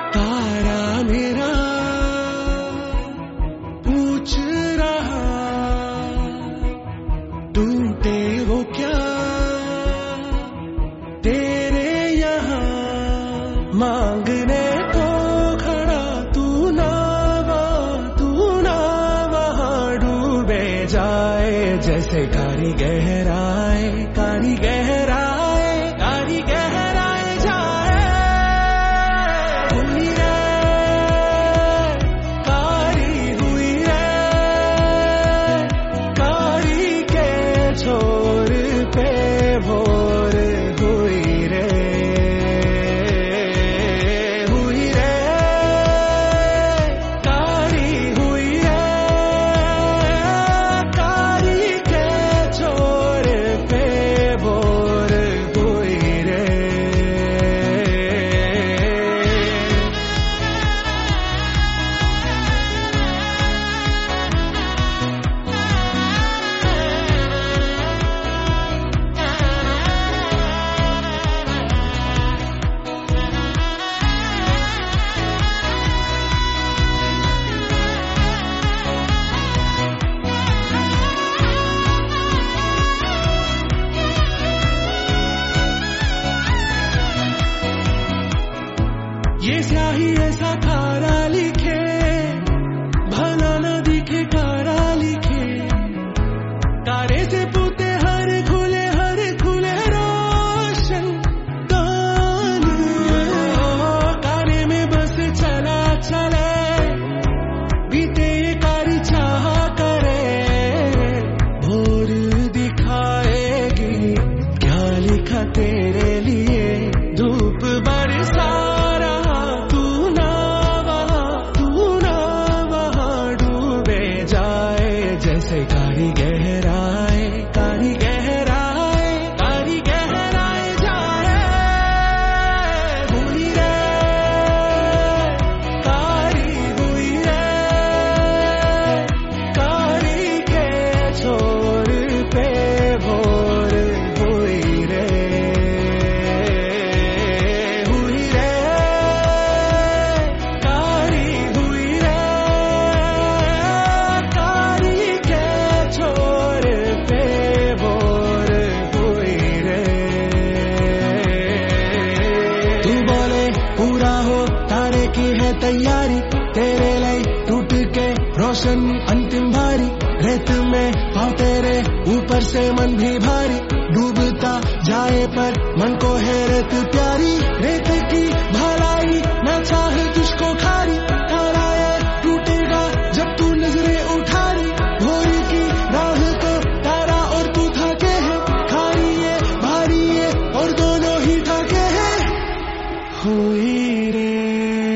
तारा मेरा पूछ रहा टूटे वो क्या तेरे यहाँ मांगने को खड़ा तू ना वहाँ डूबे जाए जैसे कारी गहराए जाए हुई रे कारी के छोर पे भोर हुई रे कारी के छोर पे भोर हुई रे। ये स्याही ऐसा खारा लिखे भला न दिखे कारा लिखे तारे से पूते हर खुले रोशन कान काने में बस चला चले बीते ये कारी चाह करे भोर दिखाएगी क्या लिखा तेरे लिए धूप बरसा तू ना वहाँ डूबे जाए जैसे कारी गहराए जाए हुई रे कारी के छोर पे भोर हुई रे कारी के छोर पे भोर हुई रे। तू बोले पूरा हो तारे की है तैयारी तेरे लिए टूट के रोशन अंतिम भारी रेत में पाँव तेरे ऊपर से मन भी भारी डूबता जाए पर मन को है रेत प्यारी रेत की भलाई न चाहे तुझको खारी तारा ये टूटेगा जब तू नजरें उठारी भोरी की राह को तारा और तू थके है खारी ये भारी ये और दोनों ही थके हैं हुई रे